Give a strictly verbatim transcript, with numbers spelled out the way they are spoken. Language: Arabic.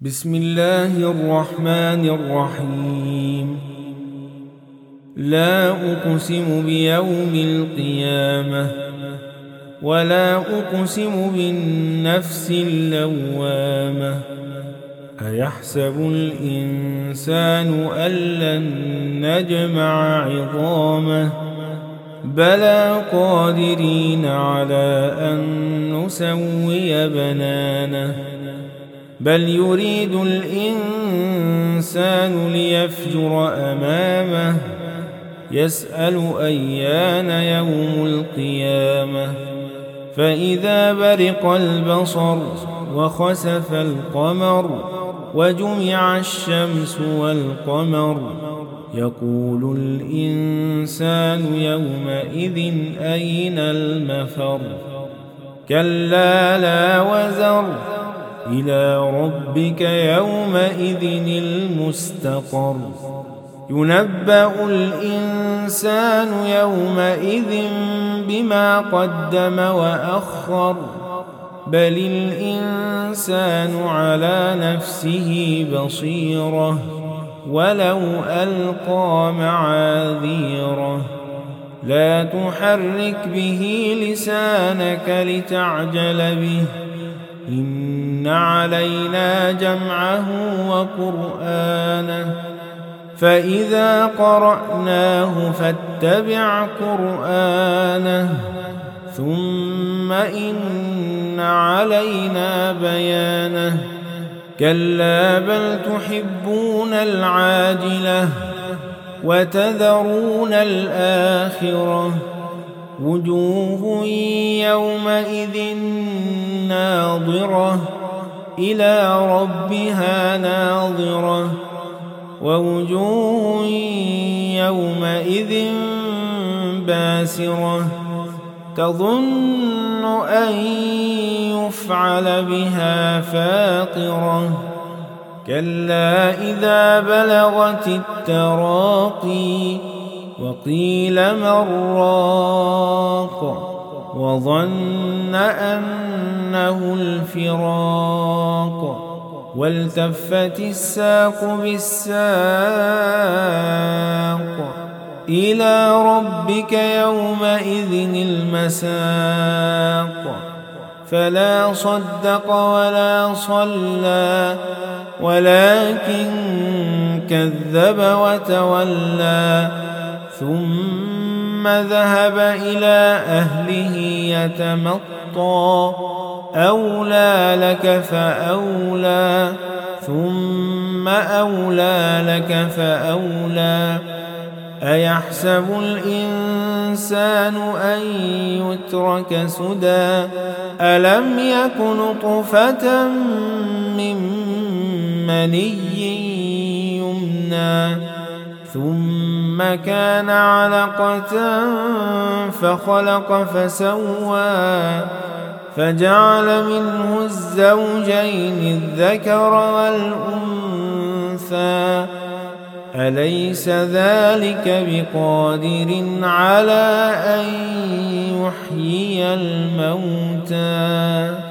بسم الله الرحمن الرحيم. لا أقسم بيوم القيامة ولا أقسم بالنفس اللوامة. أيحسب الإنسان أن لن نجمع عظامه بلى قادرين على أن نسوي بنانه. بل يريد الإنسان ليفجر أمامه يسأل أيان يوم القيامة. فإذا برق البصر وخسف القمر وجمع الشمس والقمر يقول الإنسان يومئذ أين المفر. كلا لا وزر إلى ربك يومئذ المستقر. ينبأ الإنسان يومئذ بما قدم وأخر. بل الإنسان على نفسه بصيرة ولو ألقى معاذيره. لا تحرك به لسانك لتعجل به إن علينا جمعه وقرآنه. فإذا قرأناه فاتبع قرآنه ثم إن علينا بيانه. كلا بل تحبون العاجلة وتذرون الآخرة. وجوه يومئذ ناظرة إلى ربها ناظرة. ووجوه يومئذ باسرة تظن أن يفعل بها فاقرة. كلا إذا بلغت التراقي وقيل من راق وظن أنه الفراق. والتفت الساق بالساق إلى ربك يومئذ المساق. فلا صدق ولا صلى ولكن كذب وتولى. ثم ذهب إلى أهله يتمطى. أولى لك فأولى ثم أولى لك فأولى. أيحسب الإنسان أن يترك سدى ألم يك نطفة من مني يمنى ثم كان علقة فخلق فسوى فجعل منه الزوجين الذكر والأنثى. أليس ذلك بقادر على أن يحيي الموتى.